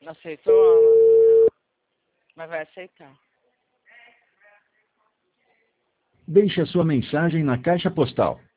Não aceitou, Alan? Mas vai aceitar. Deixe a sua mensagem na caixa postal